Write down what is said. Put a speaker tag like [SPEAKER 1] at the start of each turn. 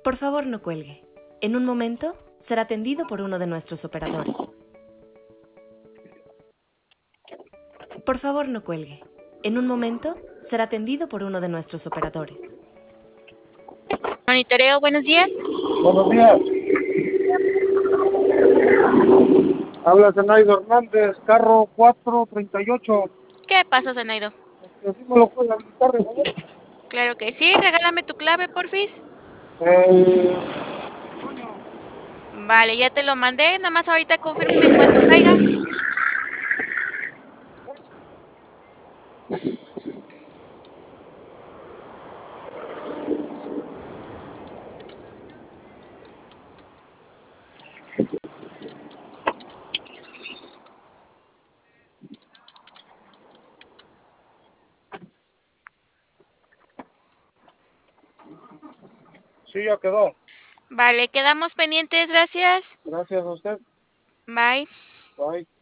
[SPEAKER 1] Por favor, no cuelgue. En un momento será atendido por uno de nuestros operadores. Por favor, no cuelgue. En un momento será atendido por uno de nuestros operadores.
[SPEAKER 2] Monitoreo, buenos días.
[SPEAKER 3] Buenos días. Habla Zenaido Hernández, carro 438.
[SPEAKER 2] ¿Qué pasa, Zenaido?
[SPEAKER 3] ¿Sí me lo puede habilitar, de favor?
[SPEAKER 2] Claro que sí, regálame tu clave, porfis.
[SPEAKER 3] Eh,
[SPEAKER 2] Vale, ya te lo mandé, nada más ahorita confírmeme en cuanto caiga.
[SPEAKER 3] sí, ya quedó.
[SPEAKER 2] Vale, quedamos pendientes, gracias.
[SPEAKER 3] Gracias a usted.
[SPEAKER 2] Bye.
[SPEAKER 3] Bye.